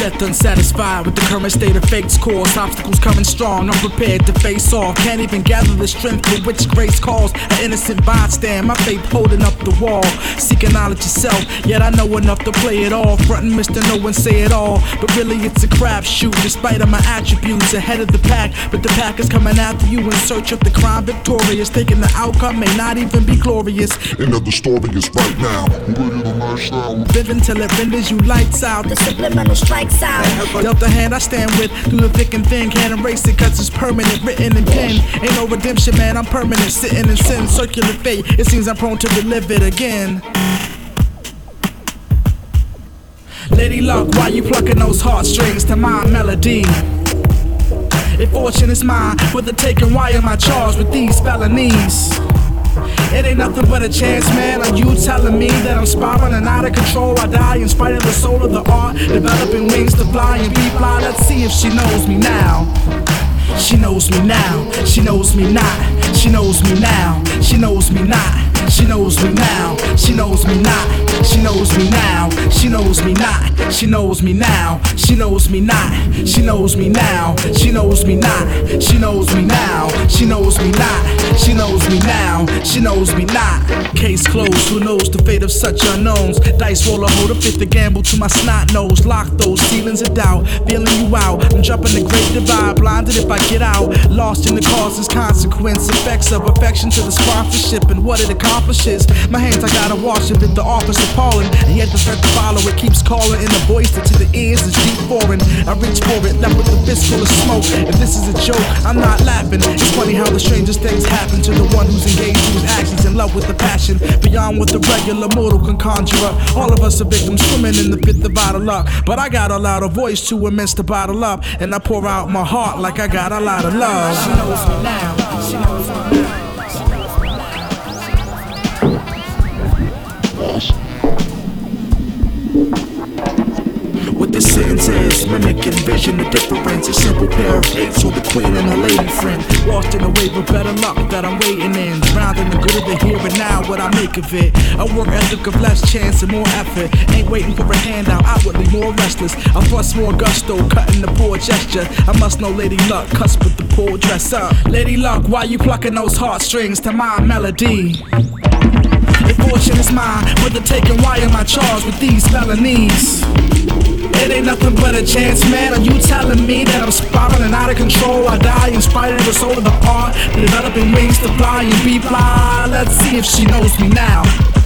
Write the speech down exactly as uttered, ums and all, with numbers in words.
left unsatisfied with the current state of fate's course. Obstacles coming strong, I'm prepared to face off. Can't even gather the strength for which grace calls. An innocent bystand, my faith holding up the wall. Seeking knowledge yourself, yet I know enough to play it all. Frontin' Mister No One Say It All, but really it's a crapshoot. Despite of my attributes, ahead of the pack, but the pack is coming after you in search of the crime victorious. Thinking the outcome may not even be glorious. End of the story is right now. You ready to lash out? Living till it renders you lights out. The subliminal strikes out. Dealt the hand I stand with through the thick and thin. Can't erase it cause it's permanent, written in pen. Ain't no redemption, man, I'm permanent. Sitting in sin, circular fate. It seems I'm prone to relive it again. Lady Luck, why you plucking those heartstrings to my melody? If fortune is mine, with the taking, why am I charged with these felonies? It ain't nothing but a chance, man. Are you telling me that I'm spiraling out of control? I die in spite of the soul of the art, developing wings to fly and be fly. Let's see if she knows me now. She knows me now. She knows me not. She knows me now. She knows me not. She knows me now. She knows me not. She knows me now. She knows me not. She knows me now. She knows me not. She knows me now. She knows me not. She knows me now. She knows me not. She knows me now. She knows me not. Case closed. Who knows the fate of such unknowns? Dice roller, hold a fifth to gamble to my snot nose. Lock those ceilings of doubt. Feeling you out. I'm jumping the great divide. Blinded if I get out. Lost in the causes, consequence, effects of affection to the sponsorship and what it accomplishes. My hands, I gotta wash it with the office appalling. And yet the threat to follow it keeps calling in a voice that to the ears is deep foreign. I reach for it, left with a fist full of smoke. If this is a joke, I'm not laughing. It's funny how the strangest things happen to the one who's engaged to his actions, in love with the passion beyond what the regular mortal can conjure up. All of us are victims swimming in the pit of out of luck, but I got a louder voice too immense to bottle up, and I pour out my heart like I got a lot of love. She knows me now. She knows me now. What this sentence is, mimicking vision, the difference, a simple pair of eights with a queen and a lady friend. Lost in a wave of better luck that I'm waiting in. Drowned in the good of the here and now, what I make of it. A work ethic of less chance and more effort. Ain't waiting for a handout, outwardly more restless. I fuss more gusto, cutting the poor gesture. I must know Lady Luck, cusp with the poor dress up. Lady Luck, why you plucking those heartstrings to my melody? If fortune is mine, with the taking, why am I charged with these felonies? It ain't nothing but a chance, man. Are you telling me that I'm spiraling out of control? I die in spite of the soul of the art, developing wings to fly and be fly. Let's see if she knows me now.